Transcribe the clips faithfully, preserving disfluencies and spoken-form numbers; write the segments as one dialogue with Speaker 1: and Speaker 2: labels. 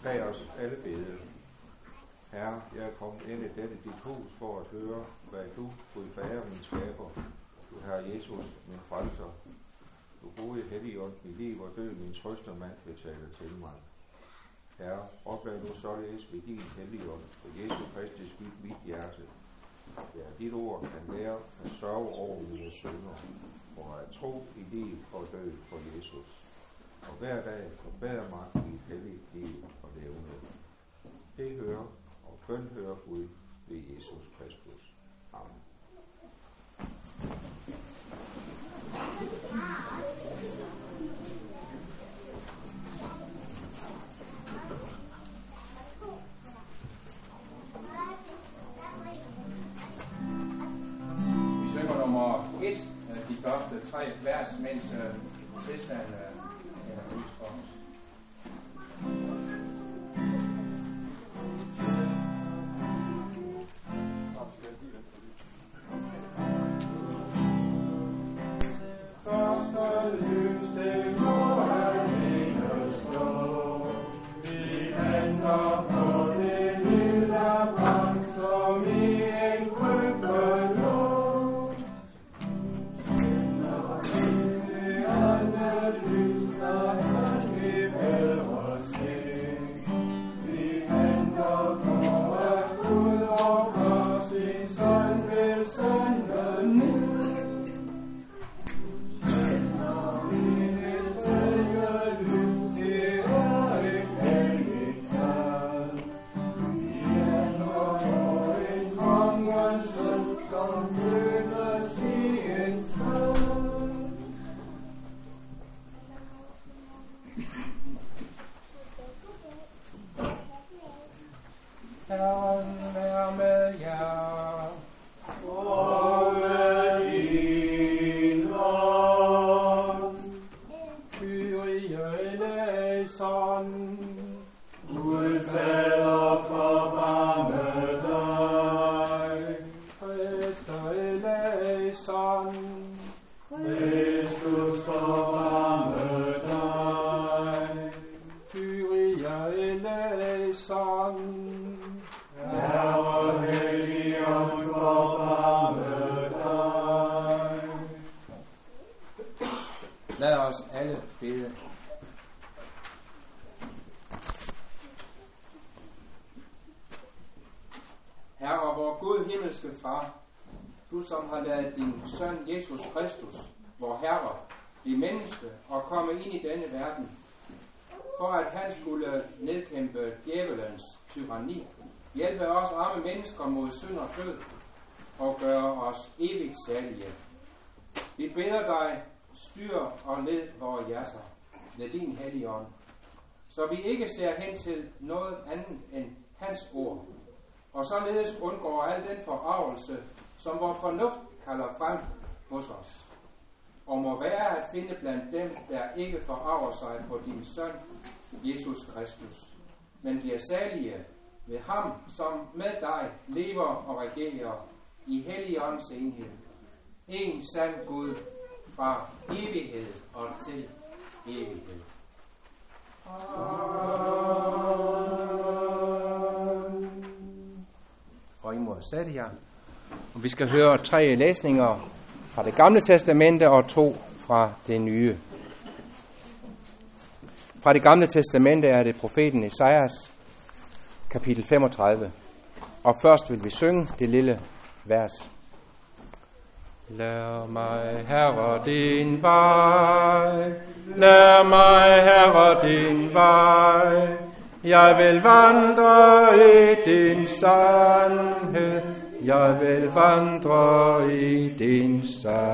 Speaker 1: Lad os alle bede. Herre, jeg er kommet ind i dette dit hus for at høre, hvad du, Gud Fader, min skaber, du Herre Jesus, min frelser, du gode Helligånd, mit liv og død, min trøstermand, betaler til mig. Herre, oplad du således ved din Helligånd, for Jesu Kristi skyld mit hjerte. Ja, dit ord kan lære at sørge over mine synder, for at tro i liv og død for Jesus. Og hver dag forbedre mig i et helligt liv og levende. Det hører og bøn hører Gud ved Jesus Kristus. Amen.
Speaker 2: Vi synger nummer et, de første tre vers, mens Tristan er lys for os. Lad os alle bede. Herre, vor Gud himmelske Far, du som har ladet din søn Jesus Kristus, vor Herre, blive menneske og komme ind i denne verden, for at han skulle nedkæmpe djævelens tyranni, hjælpe os arme mennesker mod synd og død og gøre os evigt salige. Vi beder dig, styr og led vores hjerter med din hellige ånd, så vi ikke ser hen til noget andet end hans ord, og således undgår al den forarvelse, som vor fornuft kalder frem hos os, og må være at finde blandt dem, der ikke forarver sig på din søn, Jesus Kristus, men bliver salige ved ham, som med dig lever og regerer i hellig ånds enhed. En sand Gud, fra evighed og til evighed. Amen. Og I må sætte jer. Og vi skal høre tre læsninger fra det gamle testamente og to fra det nye. Fra det gamle testamente er det profeten Esajas, kapitel femogtredive. Og først vil vi synge det lille vers. Lær mig, Herre, din vej, lær mig, Herre, din vej, jeg vil vandre i din sandhed, jeg vil vandre i din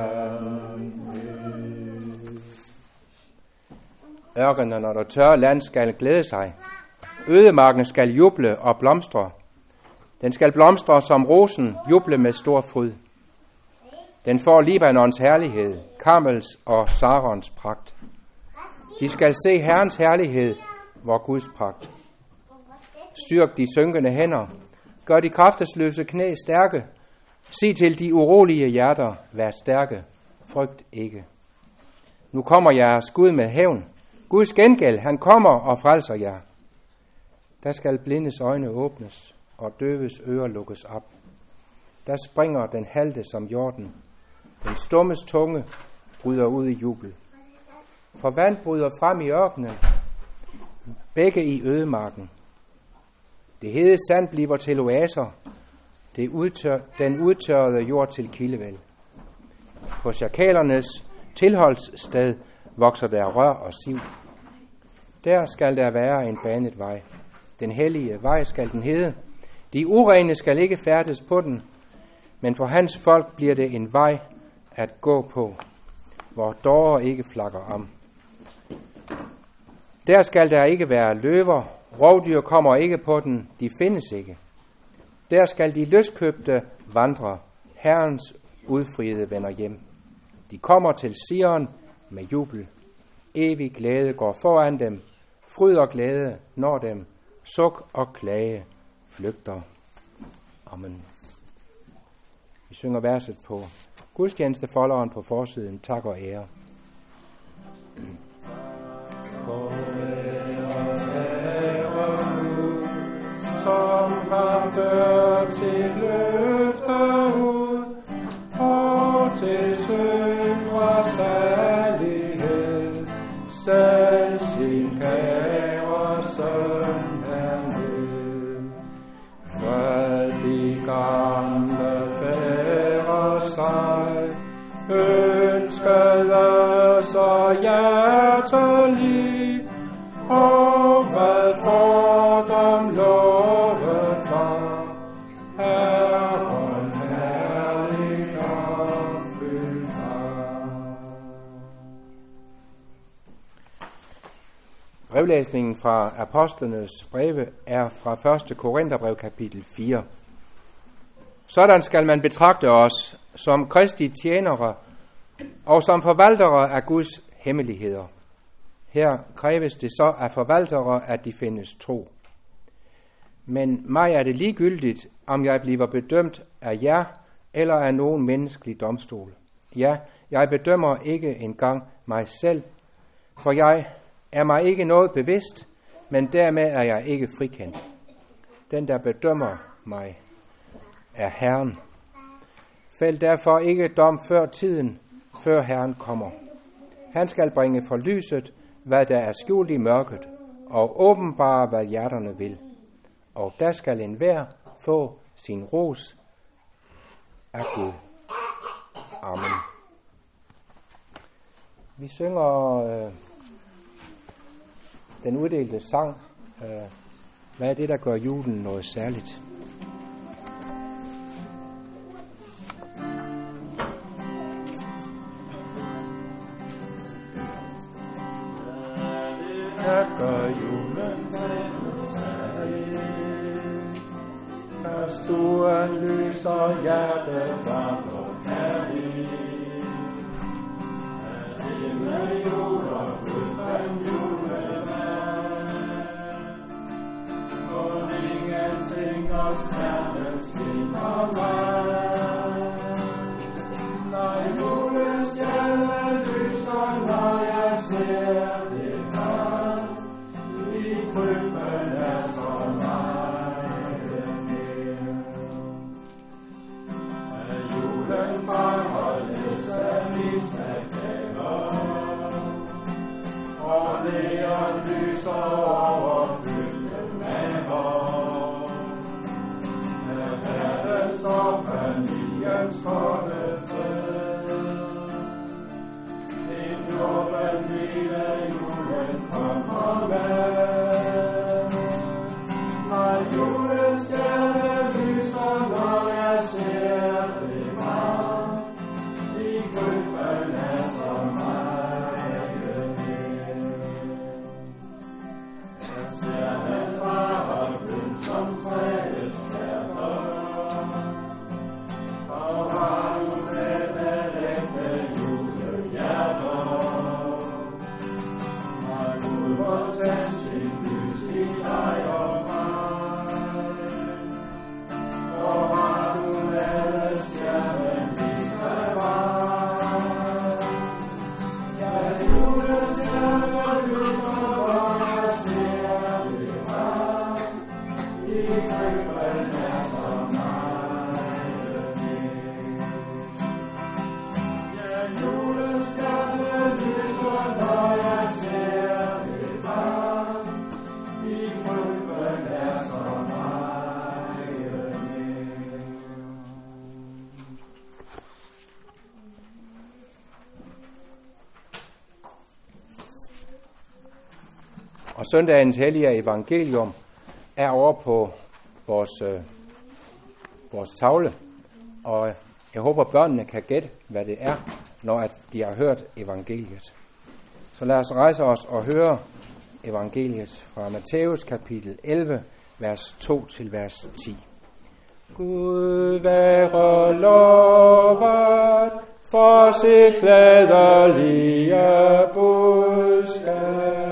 Speaker 2: sandhed. Ørkenen og det tørre land skal glæde sig, ødemarken skal juble og blomstre, den skal blomstre som rosen, juble med stor fryd. Den får Libanons herlighed, Karmels og Sarons pragt. De skal se Herrens herlighed, vor Guds pragt. Styrk de synkende hænder, gør de kraftesløse knæ stærke. Sig til de urolige hjerter, vær stærke, frygt ikke. Nu kommer jeres Gud med hævn. Guds gengæld, han kommer og frelser jer.
Speaker 3: Der skal blindes øjne åbnes, og døves ører lukkes op. Der springer den halte som jorden. Den stummes tunge bryder ud i jubel. For vand bryder frem i ørkenen, begge i ødemarken. Det hede sand bliver til oaser, det udtør, den udtørrede jord til kildevæld. På sjakalernes tilholdssted vokser der rør og siv. Der skal der være en banet vej. Den hellige vej skal den hedde. De urene skal ikke færdes på den, men for hans folk bliver det en vej at gå på, hvor dårer ikke flakker om. Der skal der ikke være løver, rovdyr kommer ikke på den, de findes ikke. Der skal de løskøbte vandre, Herrens udfriede vender hjem. De kommer til Sion med jubel. Evig glæde går foran dem, fryd og glæde når dem, suk og klage flygter. Amen. Vi synger verset på gudstjenestefolderen på forsiden. Tak og ære. Som har ført til løfter ud, og til syndre salighed, selv sin kære søn herned. Hvad de gamle fædre sig, ønskede så hjertelig, og hvad fordom lovet var, Herren herlig opfyldt har. Brevlæsningen fra Apostlenes breve er fra første Korintherbrev kapitel fire. Sådan skal man betragte os som Kristi tjenere og som forvaltere af Guds hemmeligheder. Her kræves det så af forvaltere, at de findes tro. Men mig er det ligegyldigt, om jeg bliver bedømt af jer eller af nogen menneskelig domstol. Ja, jeg bedømmer ikke engang mig selv, for jeg er mig ikke noget bevidst, men dermed er jeg ikke frikendt. Den, der bedømmer mig, er Herren. Fæld derfor ikke dom før tiden, før Herren kommer. Han skal bringe for lyset, hvad der er skjult i mørket, og åbenbare, hvad hjerterne vil. Og der skal enhver få sin ros af Gud. Amen. Vi synger øh, den uddelte sang. Øh, hvad er det, der gør julen noget særligt? Der gør julen noget særligt. Når stuen lyser, hjertet varmt og kærligt. At himmel jul og uden julemand. Og ingenting og stjernen skinner vand. Når julens stjerne lyser, når jeg ser det her, i krybben er så meget mere. At julen fremholdes af misnægter, og læger lyser over bygden maver. At verdens og familiens kolde fred, en åben lille julen kommer med. Når julen stjerne lyser, når jeg ser det varmt, i krybben er så meget mere. Er stjernen bare grøn som træets kærter, og har du med den ægte julehjerter. Når Gud må tage sin lys i dig og mig, så har du ladet stjernen vise vej. Ja, julestjernen lyser, hvor jeg ser det varmt, Og søndagens hellige evangelium er over på vores, øh, vores tavle, og jeg håber børnene kan gætte, hvad det er, når at de har hørt evangeliet. Så lad os rejse os og høre evangeliet fra Matthæus kapitel elleve, vers to til vers ti. Gud være lovet for sit glædelige budskab.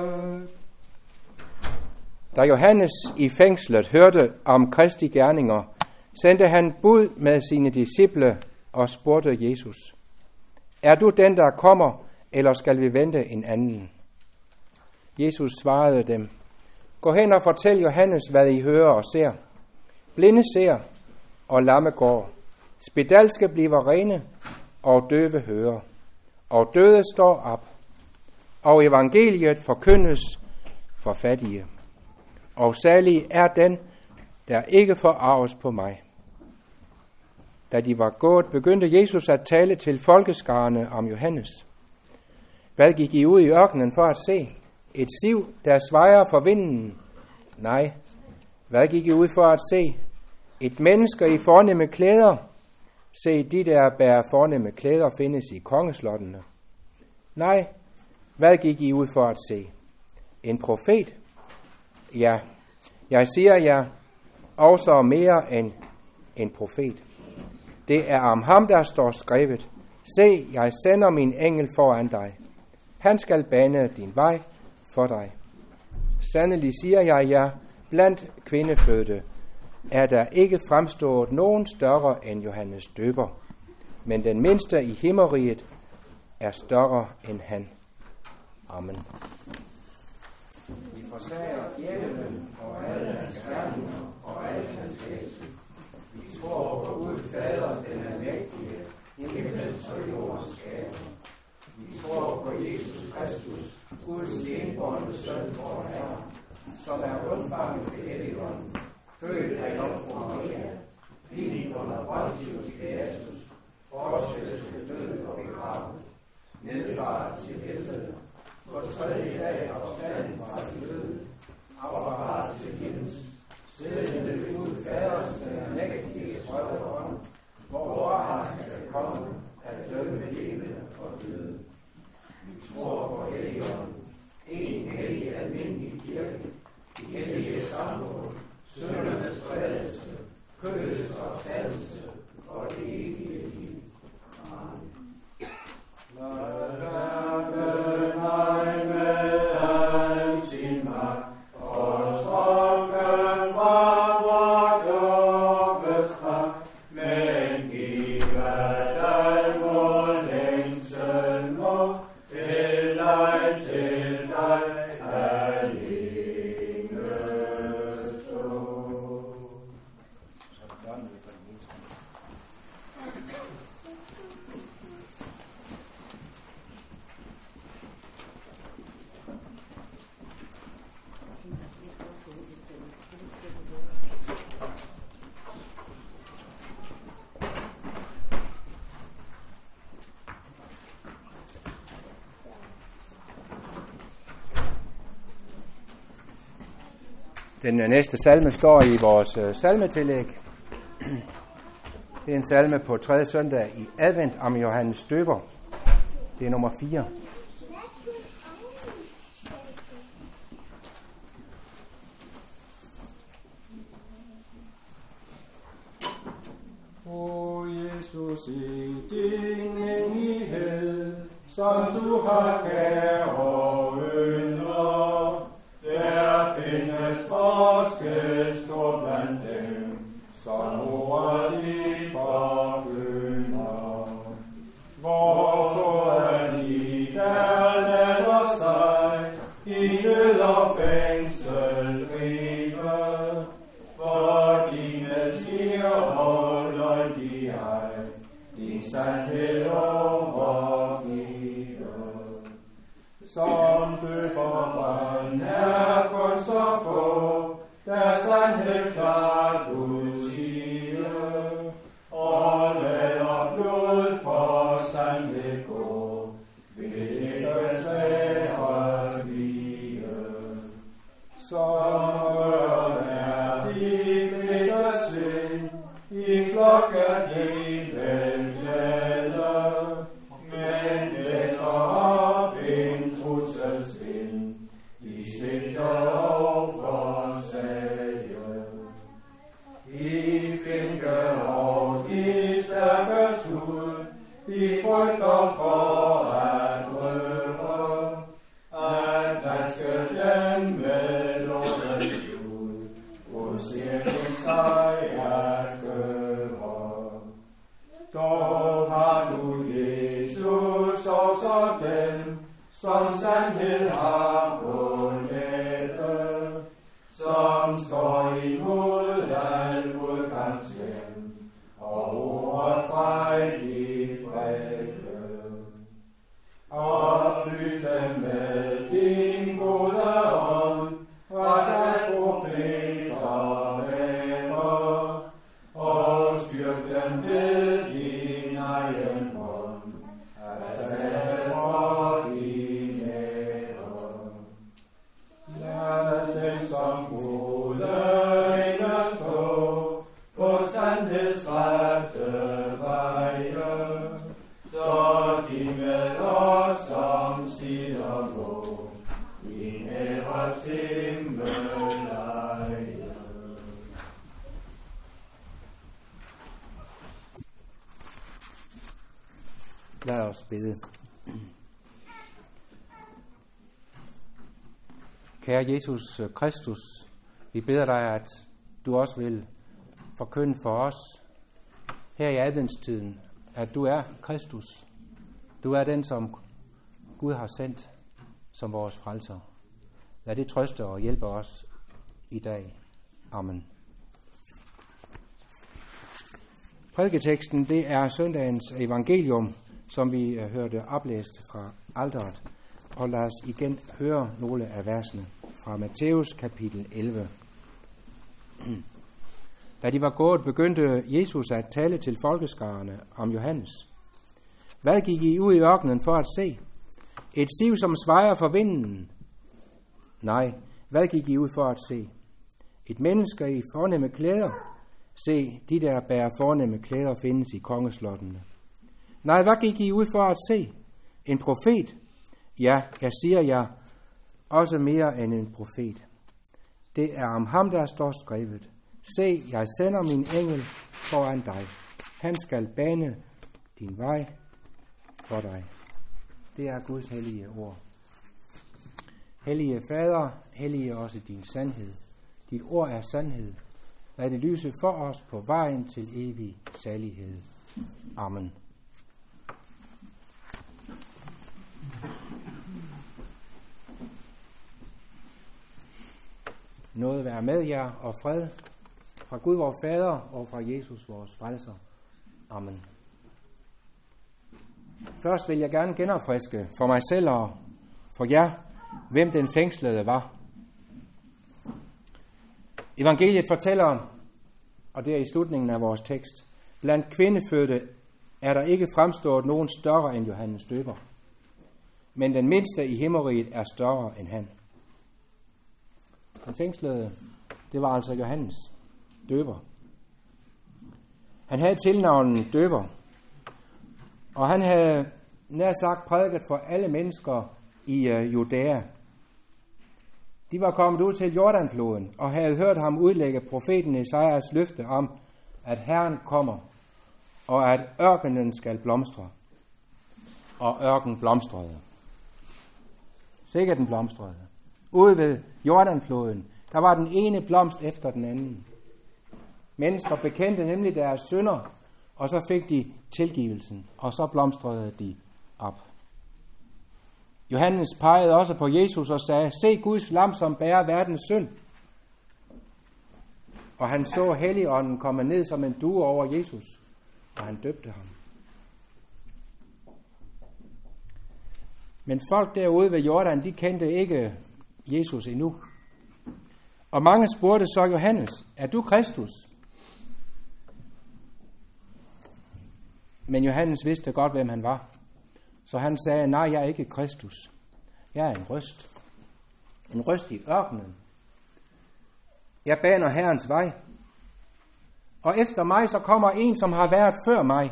Speaker 3: Da Johannes i fængslet hørte om Kristi gerninger, sendte han bud med sine disciple og spurgte Jesus: Er du den, der kommer, eller skal vi vente en anden? Jesus svarede dem: Gå hen og fortæl Johannes, hvad I hører og ser. Blinde ser, og lamme går. Spedalske bliver rene, og døve hører. Og døde står op. Og evangeliet forkyndes for fattige. Og salig er den, der ikke forarves på mig. Da de var gået, begyndte Jesus at tale til folkeskarne om Johannes. Hvad gik I ud i ørkenen for at se? Et siv, der svejer for vinden? Nej. Hvad gik I ud for at se? Et menneske i fornemme klæder? Se, de der bærer fornemme klæder findes i kongeslottene. Nej. Hvad gik I ud for at se? En profet? Ja, jeg siger jer, også mere end en profet. Det er om ham, der står skrevet: Se, jeg sender min engel foran dig. Han skal bane din vej for dig. Sandelig siger jeg jer, blandt kvindefødte er der ikke fremstået nogen større end Johannes døber, men den mindste i himmeriget er større end han. Amen.
Speaker 2: Vi forsager djævelen og alle hans gerninger og alle hans heste. Vi tror på Gud Fader, den almægtige, himlens og jordens skaber. Vi tror på Jesus Kristus, Guds enbårne søn, vor Herre, som er undfanget ved Helligånden, født af Jomfru Maria, villig under Pontius Pilatus, korsfæstet, død og begravet, nedfaret til helvede, på tredje dag opstanden fra de døde, affaret til himmels, siddende ved Gud Faders den almægtige højre hånd, hvor han skal komme at dømme levende og døde. Vi tror på Helligånden, en hellig almindelig kirke, de hellige samfund, syndernes forladelse, kødets opstandelse og det evige liv. Amen.
Speaker 3: Den næste salme står i vores uh, salmetillæg. Det er en salme på tredje søndag i advent om Johannes Døber. Det er nummer fire.
Speaker 2: O Jesus, i din menighed, som du har kære ynder, der findes forskel stor blandt dem, som ordet dit forkynder. Hvorfor er de, der lader sig i nød og fængsel gribe,
Speaker 4: gå, der sandhed klart udsige, og lader blod for sandhed gå, vil ikke svære blive. Så er de fleste sind, i flokken helt glæde, men læser op en trusselsvind, de svigter og forsager. I finke og de stærkes ud, de frygter for at røre, at vaske dem med lovens ud, hvor cirken sig at gøre. Dog har du Jesus også dem, som sandhed har vundet, som står imod al udgangshjem, og ordet frejligt bredde. Oplys dem med din gode ånd, og der profeter vækker, og styrk dem ved din egen hånd, at tale for din ære. Lad dem som gode engler stå på sandhedsrette veje, så de med os som siger gå, i næres himmelleje.
Speaker 3: Lad os bede. Kære Jesus Kristus, vi beder dig, at du også vil forkynde for os her i adventstiden, at du er Kristus. Du er den, som Gud har sendt som vores frelser. Lad det trøste og hjælpe os i dag. Amen. Prædiketeksten, det er søndagens evangelium, som vi hørte oplæst fra alteret. Og lad os igen høre nogle af versene fra Matthæus kapitel elleve. Da de var gået, begyndte Jesus at tale til folkeskarerne om Johannes. Hvad gik I ud i ørkenen for at se? Et siv, som svejer for vinden? Nej, hvad gik I ud for at se? Et menneske i fornemme klæder? Se, de der bærer fornemme klæder findes i kongeslottene. Nej, hvad gik I ud for at se? En profet? Ja, jeg siger jer, også mere end en profet. Det er om ham, der står skrevet. Se, jeg sender min engel foran dig. Han skal bane din vej for dig. Det er Guds hellige ord. Hellige Fader, hellige også din sandhed. Dit ord er sandhed. Lad det lyse for os på vejen til evig salighed. Amen. Nåde være med jer og fred fra Gud vor Fader og fra Jesus vores frelser. Amen. Først vil jeg gerne genopfriske for mig selv og for jer, hvem den fængslede var. Evangeliet fortæller, og det er i slutningen af vores tekst, blandt kvindefødte er der ikke fremstået nogen større end Johannes Døber, men den mindste i himmeriget er større end han. Den fængslede, det var altså Johannes Døber. Han havde tilnavnet Døber, og han havde nær sagt prædiket for alle mennesker i uh, Judæa. De var kommet ud til Jordanfloden og havde hørt ham udlægge profeten Esajas løfte om, at Herren kommer, og at ørkenen skal blomstre. Og ørken blomstrede. Sikkert den blomstrede. Ude ved Jordanfloden, der var den ene blomst efter den anden. Mennesker bekendte nemlig deres synder, og så fik de tilgivelsen, og så blomstrede de op. Johannes pegede også på Jesus og sagde, se Guds lam, som bærer verdens synd. Og han så Helligånden komme ned som en due over Jesus, og han døbte ham. Men folk derude ved Jordan, de kendte ikke Jesus endnu. Og mange spurgte så Johannes, er du Kristus? Men Johannes vidste godt, hvem han var. Så han sagde, nej, jeg er ikke Kristus. Jeg er en røst. En røst i ørkenen. Jeg baner Herrens vej. Og efter mig så kommer en, som har været før mig.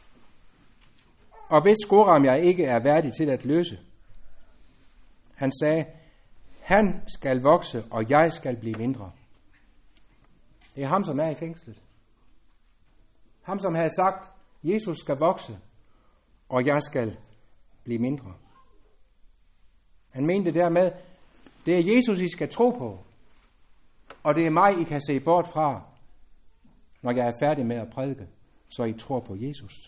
Speaker 3: Og hvis skoram jeg ikke er værdig til at løse. Han sagde, han skal vokse, og jeg skal blive mindre. Det er ham, som er i fængslet. Ham, som havde sagt, Jesus skal vokse, og jeg skal blive mindre. Han mente dermed, det er Jesus, I skal tro på, og det er mig, I kan se bort fra, når jeg er færdig med at prædike, så I tror på Jesus.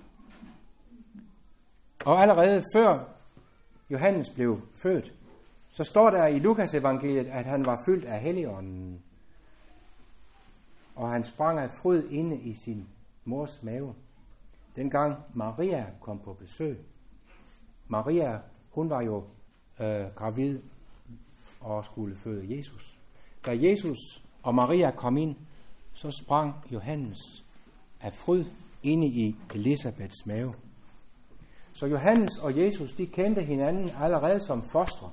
Speaker 3: Og allerede før Johannes blev født, så står der i Lukas evangeliet, at han var fyldt af Helligånden, og han sprang af fryd inde i sin mors mave. Dengang Maria kom på besøg. Maria, hun var jo øh, gravid og skulle føde Jesus. Da Jesus og Maria kom ind, så sprang Johannes af fryd inde i Elisabeths mave. Så Johannes og Jesus, de kendte hinanden allerede som fostre.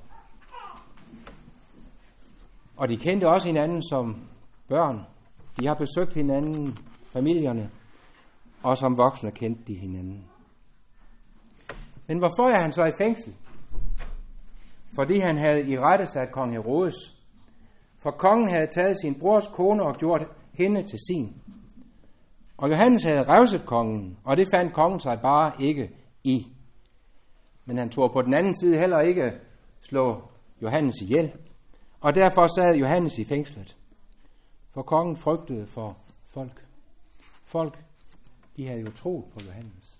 Speaker 3: Og de kendte også hinanden som børn. De har besøgt hinanden, familierne, og som voksne kendte de hinanden. Men hvorfor er han så i fængsel? Fordi han havde irettesat kong Herodes. For kongen havde taget sin brors kone og gjort hende til sin. Og Johannes havde revset kongen, og det fandt kongen sig bare ikke i. Men han tog på den anden side heller ikke slå Johannes ihjel. Og derfor sad Johannes i fængslet. For kongen frygtede for folk. Folk, de havde jo troet på Johannes.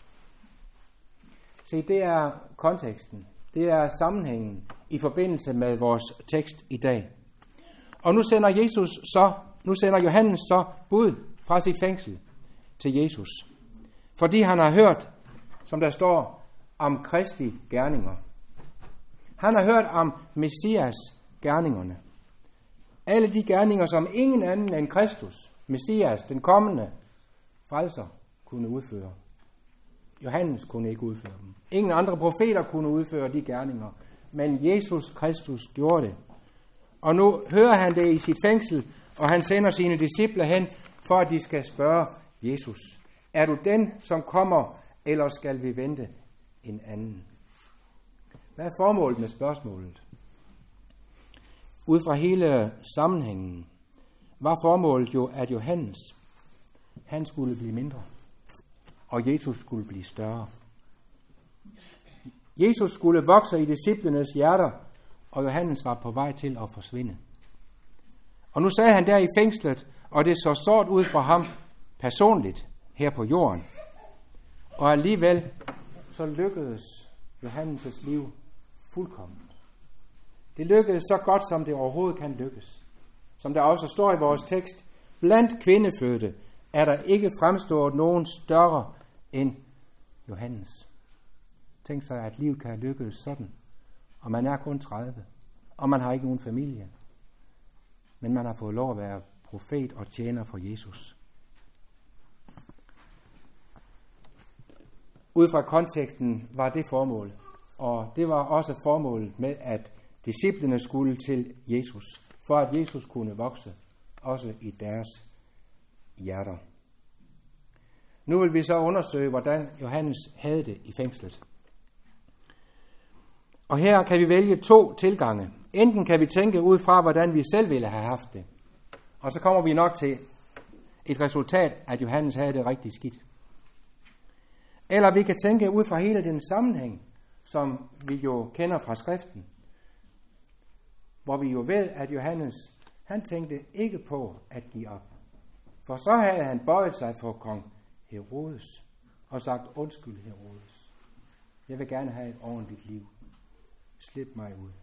Speaker 3: Se, det er konteksten. Det er sammenhængen i forbindelse med vores tekst i dag. Og nu sender Jesus så, nu sender Johannes så bud fra sit fængsel til Jesus. Fordi han har hørt, som der står, om Kristi gerninger. Han har hørt om Messias gerningerne. Alle de gerninger, som ingen anden end Kristus, Messias, den kommende frelser, kunne udføre. Johannes kunne ikke udføre dem. Ingen andre profeter kunne udføre de gerninger, men Jesus Kristus gjorde det. Og nu hører han det i sit fængsel, og han sender sine disciple hen, for at de skal spørge Jesus, er du den, som kommer, eller skal vi vente en anden? Hvad er formålet med spørgsmålet? Ud fra hele sammenhængen var formålet jo, at Johannes, han skulle blive mindre, og Jesus skulle blive større. Jesus skulle vokse i disciplenes hjerter, og Johannes var på vej til at forsvinde. Og nu sad han der i fængslet, og det så sort ud for ham personligt her på jorden. Og alligevel så lykkedes Johannes' liv fuldkommen. Det lykkedes så godt, som det overhovedet kan lykkes. Som der også står i vores tekst, blandt kvindefødte er der ikke fremstået nogen større end Johannes. Tænk sig, at livet kan lykkes sådan, og man er kun tredive, og man har ikke nogen familie. Men man har fået lov at være profet og tjener for Jesus. Ud fra konteksten var det formål, og det var også formålet med, at disciplene skulle til Jesus, for at Jesus kunne vokse, også i deres hjerter. Nu vil vi så undersøge, hvordan Johannes havde det i fængslet. Og her kan vi vælge to tilgange. Enten kan vi tænke ud fra, hvordan vi selv ville have haft det. Og så kommer vi nok til et resultat, at Johannes havde det rigtig skidt. Eller vi kan tænke ud fra hele den sammenhæng, som vi jo kender fra skriften. Hvor vi jo ved, at Johannes, han tænkte ikke på at give op. For så havde han bøjet sig for kong Herodes og sagt, undskyld Herodes. Jeg vil gerne have et ordentligt liv. Slip mig ud.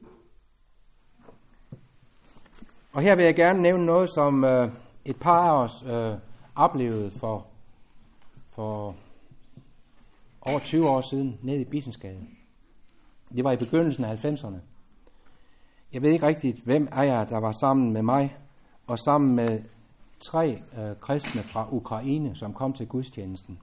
Speaker 3: Og her vil jeg gerne nævne noget, som øh, et par af os øh, oplevede for, for over tyve år siden nede i Bissensgade. Det var i begyndelsen af halvfemserne. Jeg ved ikke rigtigt, hvem af jer, der var sammen med mig, og sammen med tre øh, kristne fra Ukraine, som kom til gudstjenesten.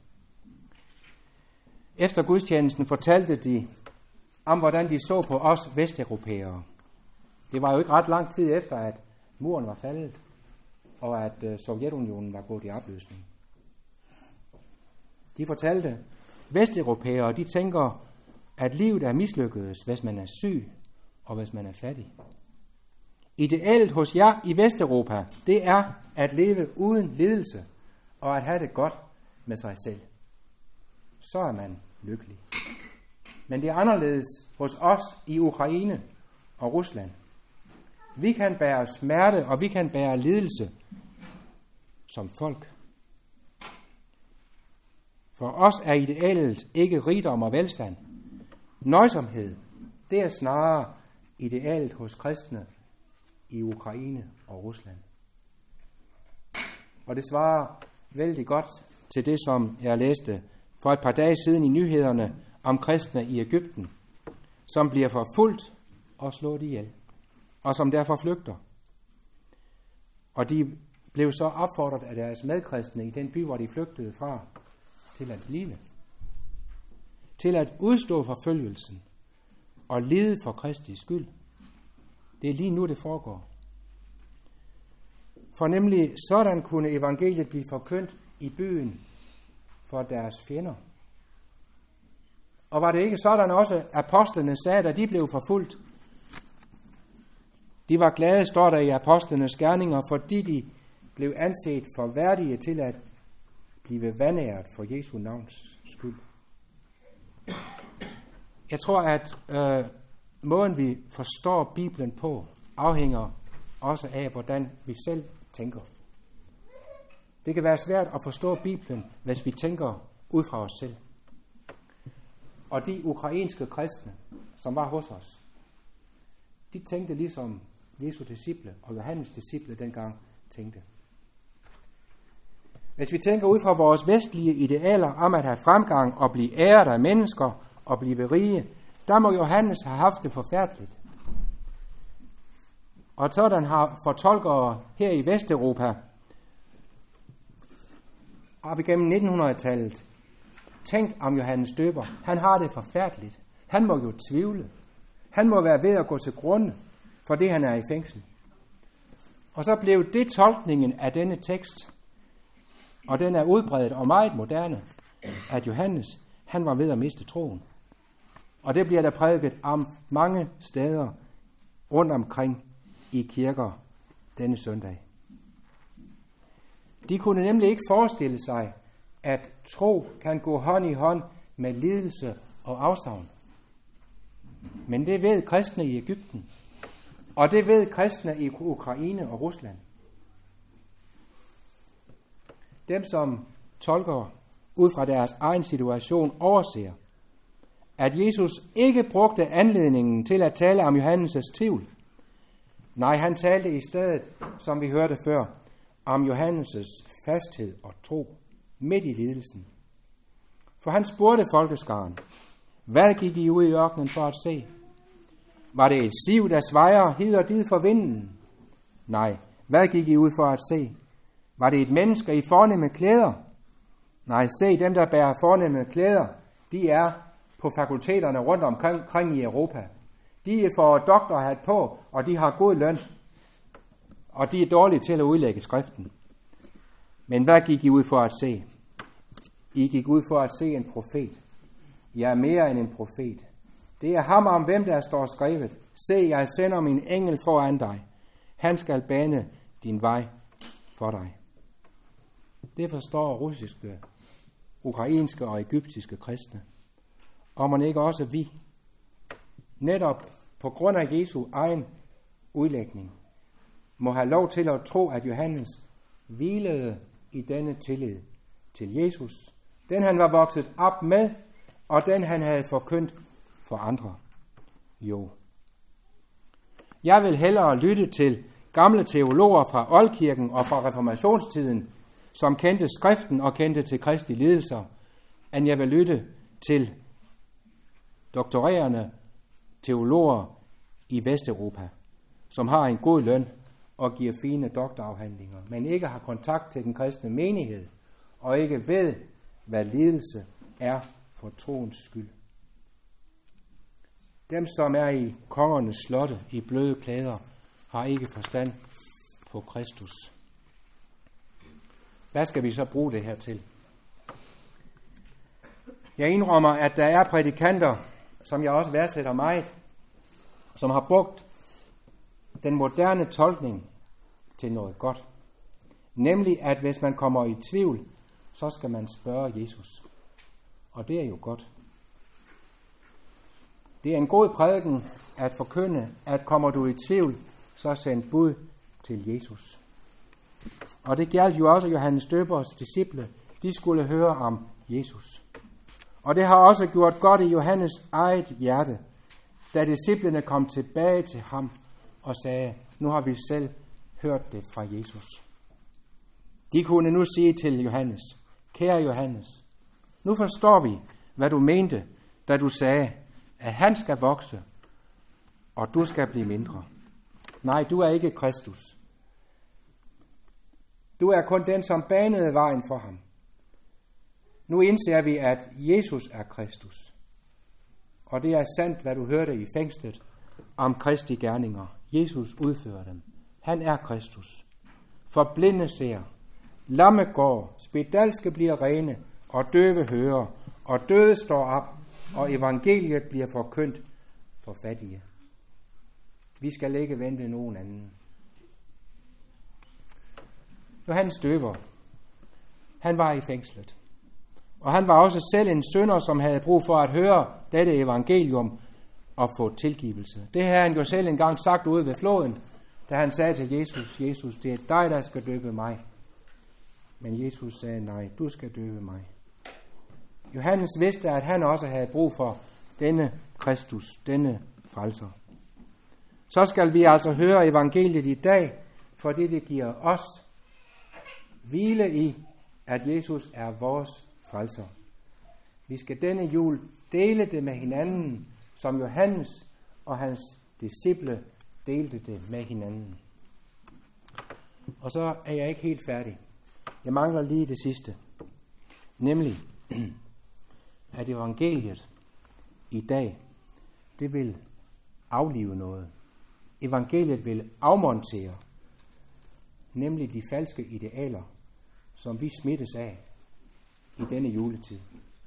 Speaker 3: Efter gudstjenesten fortalte de om, hvordan de så på os vesteuropæere. Det var jo ikke ret lang tid efter, at muren var faldet, og at øh, Sovjetunionen var gået i opløsning. De fortalte, vesteuropæere, de tænker, at livet er mislykkedes, hvis man er syg og hvis man er fattig. Idealet hos jer i Vesteuropa, det er at leve uden lidelse og at have det godt med sig selv. Så er man lykkelig. Men det er anderledes hos os i Ukraine og Rusland. Vi kan bære smerte, og vi kan bære lidelse som folk. For os er idealet ikke rigdom og velstand. Nøjsomhed, det er snarere idealet hos kristne i Ukraine og Rusland. Og det svarer vældig godt til det, som jeg læste for et par dage siden i nyhederne om kristne i Egypten, som bliver forfulgt og slået ihjel, og som derfor flygter. Og de blev så opfordret af deres medkristne i den by, hvor de flygtede fra, til at leve. Til at udstå forfølgelsen og lide for Kristi skyld. Det er lige nu, det foregår. For nemlig sådan kunne evangeliet blive forkyndt i byen for deres fjender. Og var det ikke sådan også, apostlene sagde, da de blev forfulgt? De var glade, står der i apostlenes gerninger, fordi de blev anset for værdige til at blive vanæret for Jesu navns skyld. Jeg tror, at øh, måden vi forstår Bibelen på, afhænger også af, hvordan vi selv tænker. Det kan være svært at forstå Bibelen, hvis vi tænker ud fra os selv. Og de ukrainske kristne, som var hos os, de tænkte ligesom Jesu disciple og Johannes disciple dengang tænkte. Hvis vi tænker ud fra vores vestlige idealer om at have fremgang og blive æret af mennesker og blive rige, der må Johannes have haft det forfærdeligt. Og sådan har fortolkere her i Vesteuropa op igennem nittenhundredetallet tænkt om Johannes Døber. Han har det forfærdeligt. Han må jo tvivle. Han må være ved at gå til grunde for det, han er i fængsel. Og så blev det tolkningen af denne tekst, og den er udbredt og meget moderne, at Johannes, han var ved at miste troen. Og det bliver der prædiket om mange steder rundt omkring i kirker denne søndag. De kunne nemlig ikke forestille sig, at tro kan gå hånd i hånd med lidelse og afsavn. Men det ved kristne i Egypten, og det ved kristne i Ukraine og Rusland. Dem, som tolker ud fra deres egen situation, overser, at Jesus ikke brugte anledningen til at tale om Johannes' tvivl. Nej, han talte i stedet, som vi hørte før, om Johannes' fasthed og tro midt i lidelsen. For han spurgte folkeskaren, hvad gik I ud i ørkenen for at se? Var det et siv, der svejer hid og did for vinden? Nej, hvad gik I ud for at se? Var det et menneske i fornemme klæder? Nej, se, dem der bærer fornemme klæder, de er på fakulteterne rundt omkring kring i Europa. De får doktorhat på, og de har god løn. Og de er dårlige til at udlægge skriften. Men hvad gik I ud for at se? I gik ud for at se en profet. Jeg er mere end en profet. Det er ham, om hvem der står skrevet. Se, jeg sender min engel foran dig. Han skal bane din vej for dig. Det forstår russiske, ukrainske og egyptiske kristne. Og man ikke også vi. Netop på grund af Jesu egen udlægning må have lov til at tro, at Johannes hvilede i denne tillid til Jesus, den han var vokset op med, og den han havde forkyndt for andre. Jo. Jeg vil hellere lytte til gamle teologer fra oldkirken og fra reformationstiden, som kendte skriften og kendte til Kristi lidelser, end jeg vil lytte til doktorerende teologer i Vesteuropa, som har en god løn og giver fine doktorafhandlinger, men ikke har kontakt til den kristne menighed, og ikke ved, hvad lidelse er for troens skyld. Dem, som er i kongernes slotte i bløde klæder, har ikke forstand på Kristus. Hvad skal vi så bruge det her til? Jeg indrømmer, at der er prædikanter, som jeg også værdsætter meget, som har brugt den moderne tolkning til noget godt. Nemlig, at hvis man kommer i tvivl, så skal man spørge Jesus. Og det er jo godt. Det er en god prædiken at forkynde, at kommer du i tvivl, så send bud til Jesus. Og det gjaldt jo også Johannes Døbers disciple. De skulle høre om Jesus. Og det har også gjort godt i Johannes eget hjerte, da disciplene kom tilbage til ham og sagde, nu har vi selv hørt det fra Jesus. De kunne nu sige til Johannes, kære Johannes, nu forstår vi, hvad du mente, da du sagde, at han skal vokse, og du skal blive mindre. Nej, du er ikke Kristus. Du er kun den, som banede vejen for ham. Nu indser vi, at Jesus er Kristus. Og det er sandt, hvad du hørte i fængslet om Kristi gerninger. Jesus udfører dem. Han er Kristus. For blinde ser, lamme går, spedalske bliver rene, og døve hører, og døde står op, og evangeliet bliver forkyndt for fattige. Vi skal ikke vente nogen anden. Johannes Døber, han var i fængslet. Og han var også selv en synder, som havde brug for at høre dette evangelium og få tilgivelse. Det havde han jo selv engang sagt ude ved floden, da han sagde til Jesus, Jesus, det er dig, der skal døbe mig. Men Jesus sagde, nej, du skal døbe mig. Johannes vidste, at han også havde brug for denne Kristus, denne frelser. Så skal vi altså høre evangeliet i dag, fordi det giver os hvile i, at Jesus er vores frelser. Vi skal denne jul dele det med hinanden, som Johannes og hans disciple delte det med hinanden. Og så er jeg ikke helt færdig. Jeg mangler lige det sidste. Nemlig, at evangeliet i dag, det vil aflive noget. Evangeliet vil afmontere, nemlig de falske idealer, som vi smittes af i denne juletid.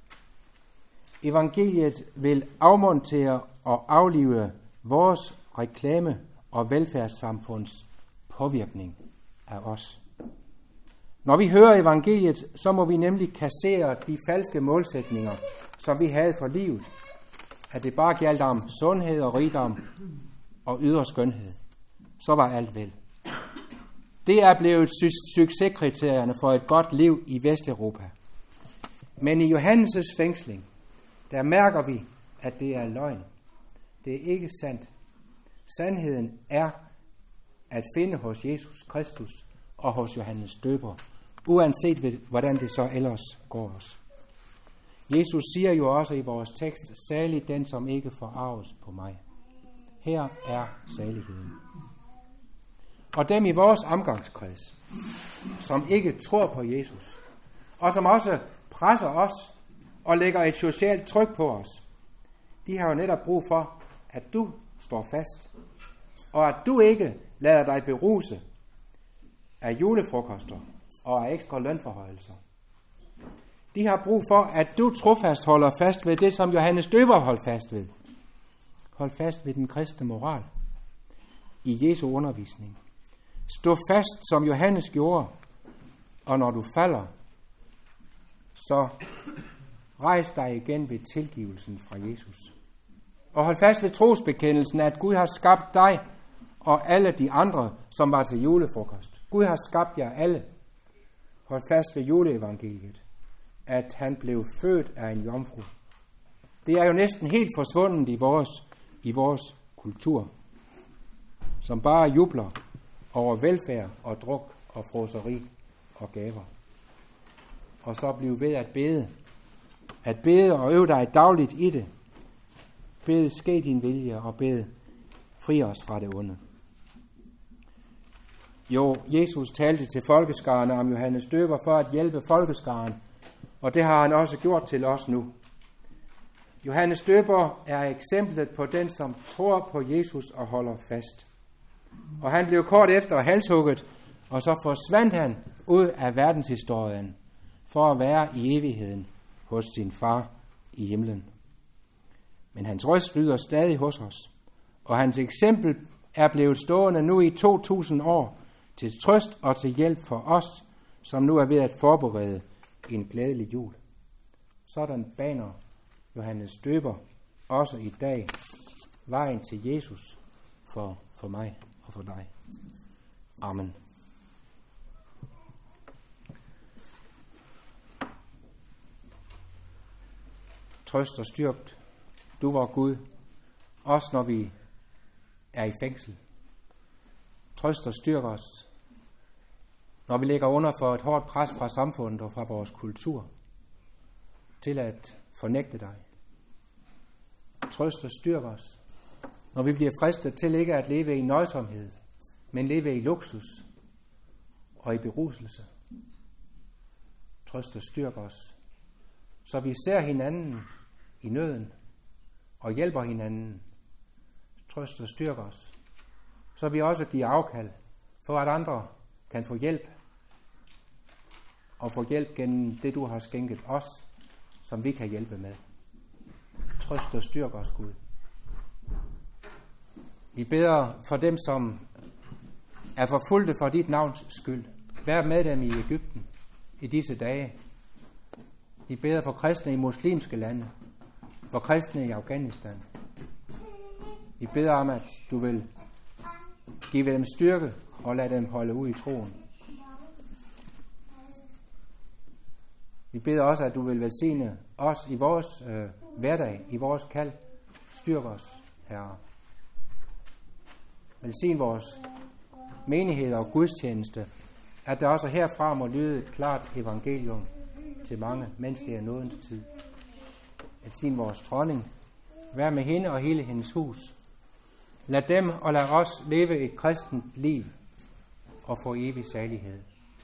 Speaker 3: Evangeliet vil afmontere og aflive vores reklame- og velfærdssamfunds påvirkning af os. Når vi hører evangeliet, så må vi nemlig kassere de falske målsætninger, som vi havde for livet. At det bare galt om sundhed og rigdom og ydre skønhed. Så var alt vel. Det er blevet succeskriterierne for et godt liv i Vesteuropa. Men i Johannes' fængsling, der mærker vi, at det er løgn. Det er ikke sandt. Sandheden er at finde hos Jesus Kristus og hos Johannes Døber, uanset hvordan det så ellers går os. Jesus siger jo også i vores tekst, salig den, som ikke forarves på mig. Her er saligheden. Og dem i vores omgangskreds, som ikke tror på Jesus, og som også presser os og lægger et socialt tryk på os, de har jo netop brug for, at du står fast, og at du ikke lader dig beruse af julefrokoster og af ekstra lønforhøjelser. De har brug for, at du trofast holder fast ved det, som Johannes Døber holdt fast ved. Hold fast ved den kristne moral i Jesu undervisning. Stå fast, som Johannes gjorde, og når du falder, så rejs dig igen ved tilgivelsen fra Jesus. Og hold fast ved trosbekendelsen, at Gud har skabt dig og alle de andre, som var til julefrokost. Gud har skabt jer alle. Hold fast ved juleevangeliet, at han blev født af en jomfru. Det er jo næsten helt forsvundet i vores, i vores kultur, som bare jubler over velfærd og druk og froseri og gaver. Og så blive ved at bede. At bede og øve dig dagligt i det. Bede, ske din vilje, og bede, fri os fra det onde. Jo, Jesus talte til folkeskaren om Johannes Døber for at hjælpe folkeskaren, og det har han også gjort til os nu. Johannes Døber er eksemplet på den, som tror på Jesus og holder fast. Og han blev kort efter halshugget, og så forsvandt han ud af verdenshistorien for at være i evigheden hos sin far i himlen. Men hans røst lyder stadig hos os, og hans eksempel er blevet stående nu i to tusind år til trøst og til hjælp for os, som nu er ved at forberede en glædelig jul. Sådan baner Johannes Døber også i dag vejen til Jesus for, for mig og for dig. Amen. Trøst og styrk, du vor Gud, også når vi er i fængsel. Trøst og styrk os, når vi ligger under for et hårdt pres fra samfundet og fra vores kultur, til at fornægte dig. Trøst og styrk os, når vi bliver fristet til ikke at leve i nøjsomhed, men leve i luksus og i beruselse. Trøst og styrk os, så vi ser hinanden i nøden og hjælper hinanden. Trøst og styrk os, så vi også giver afkald, for at andre kan få hjælp, og få hjælp gennem det, du har skænket os, som vi kan hjælpe med. Trøst og styrk os, Gud. Vi beder for dem, som er forfulgte for dit navns skyld. Vær med dem i Egypten i disse dage. Vi beder for kristne i muslimske lande, for kristne i Afghanistan. Vi beder om, at du vil give dem styrke og lade dem holde ud i troen. Vi beder også, at du vil velsigne os i vores øh, hverdag, i vores kald. Styrk os, Herre. Velsign vores menighed og gudstjeneste, at der også herfra må lyde et klart evangelium til mange, mens det er nådens tid. Velsign vores dronning. Vær med hende og hele hendes hus. Lad dem og lad os leve et kristent liv og få evig salighed.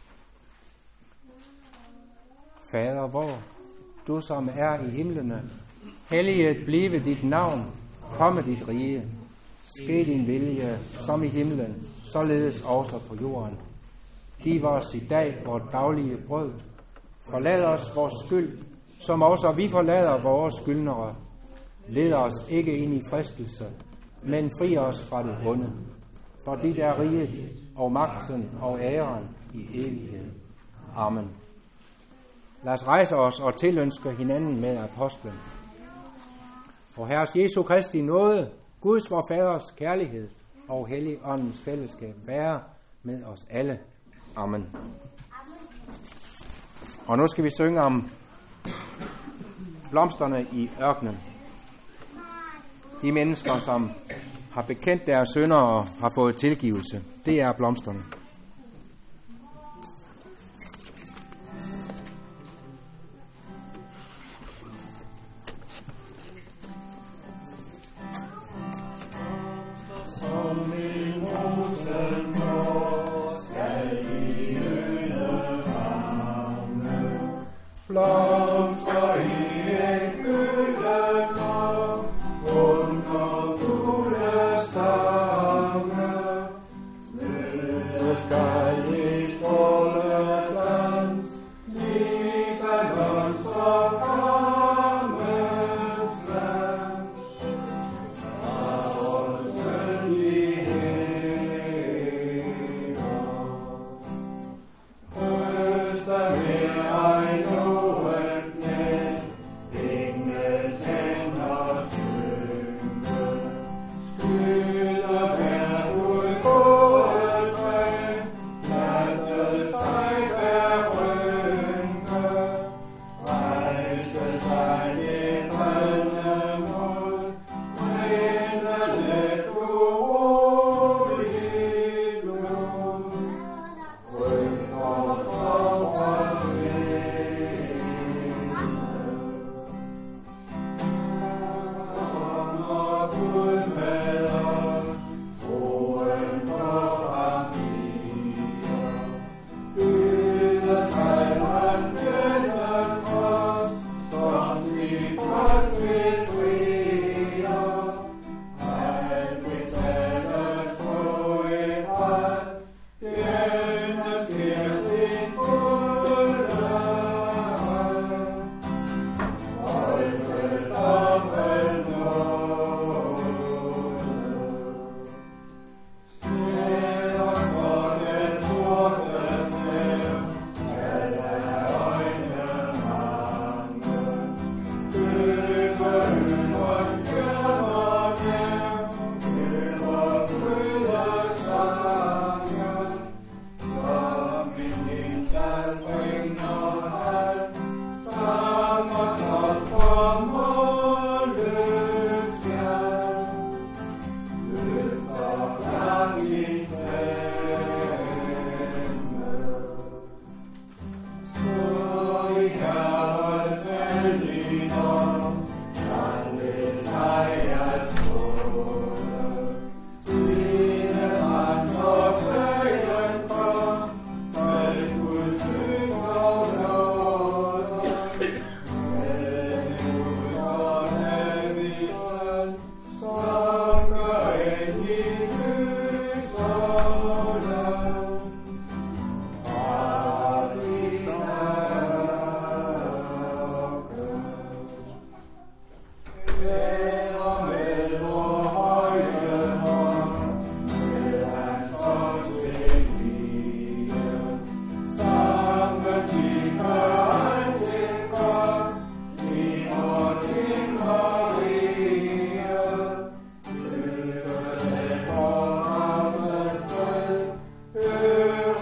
Speaker 3: Fader vor, du som er i himlene, helliget blive dit navn, komme dit rige. Ske din vilje, som i himlen, således også på jorden. Giv os i dag vores daglige brød. Forlad os vores skyld, som også vi forlader vores skyldnere. Led os ikke ind i fristelse, men fri os fra det onde. For dit er riget, og magten og æren i evighed. Amen. Lad os rejse os og tilønske hinanden med apostlen. Og Herres Jesu Kristi nåde, Guds vor Faders kærlighed og Helligåndens fællesskab være med os alle. Amen. Og nu skal vi synge om blomsterne i ørkenen. De mennesker, som har bekendt deres synder og har fået tilgivelse, det er blomsterne.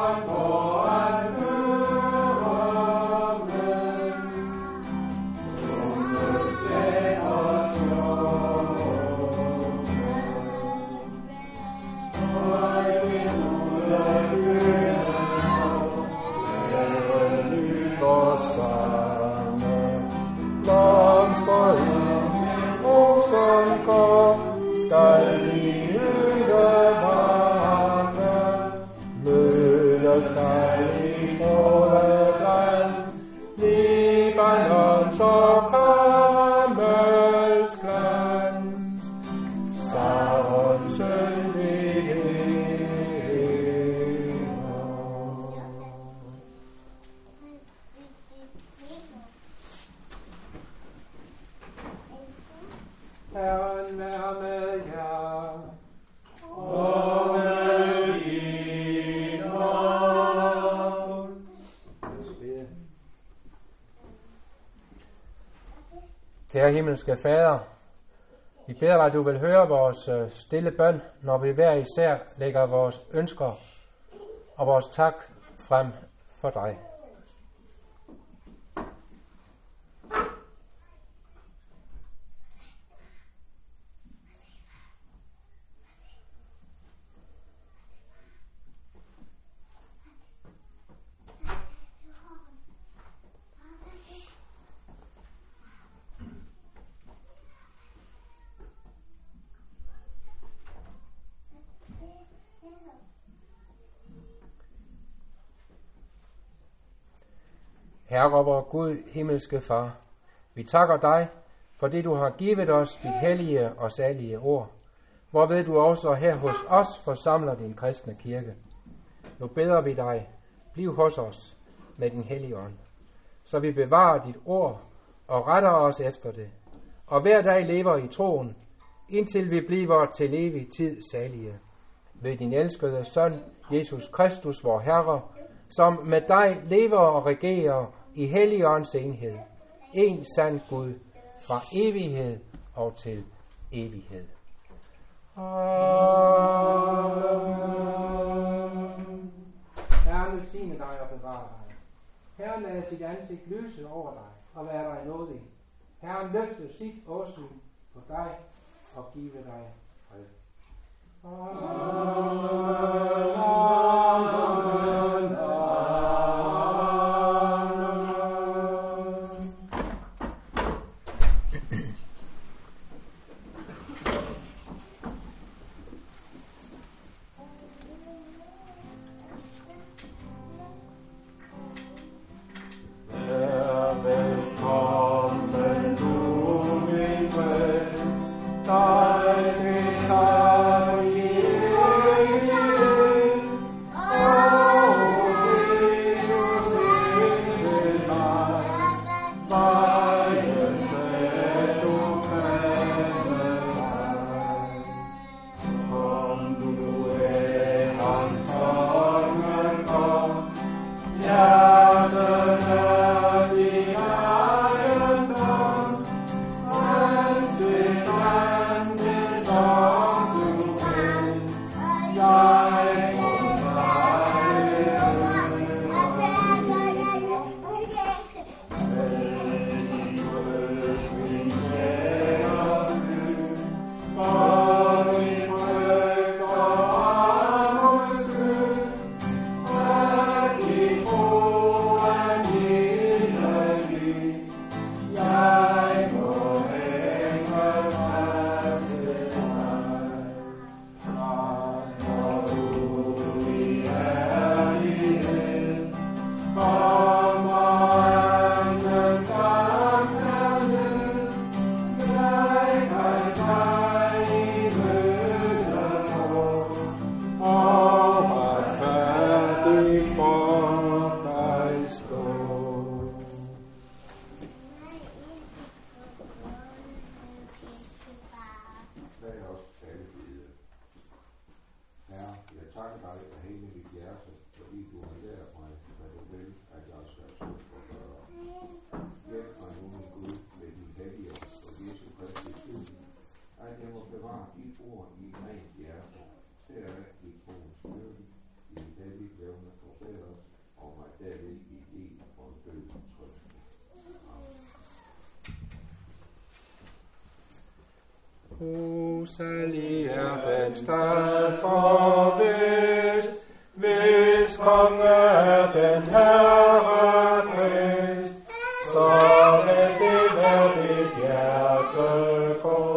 Speaker 3: Herren være med jer.
Speaker 4: Og med din ånd.
Speaker 3: Kære himmelske Fader, vi beder dig, at du vil høre vores stille bøn, når vi hver især lægger vores ønsker og vores tak frem for dig. Herre, vor Gud, himmelske Far, vi takker dig, fordi du har givet os dit hellige og salige ord, hvorved du også her hos os forsamler din kristne kirke. Nu beder vi dig, bliv hos os med din hellige ånd, så vi bevarer dit ord og retter os efter det, og hver dag lever i troen, indtil vi bliver til evig tid salige. Ved din elskede søn, Jesus Kristus, vor Herre, som med dig lever og regerer i Helligåndens enhed, en sand Gud, fra evighed og til evighed. Amen. Herren velsigne dig og bevare dig. Herren lader sit ansigt lyse over dig og være dig nådig. Herren løfter sit åsyn på dig og give dig fred. Amen.
Speaker 4: Dig,
Speaker 1: derved i del og død trøst.
Speaker 3: O salig er den stad for vest, hvis konge er den Herre Krist, så vil det være dit hjerte gå.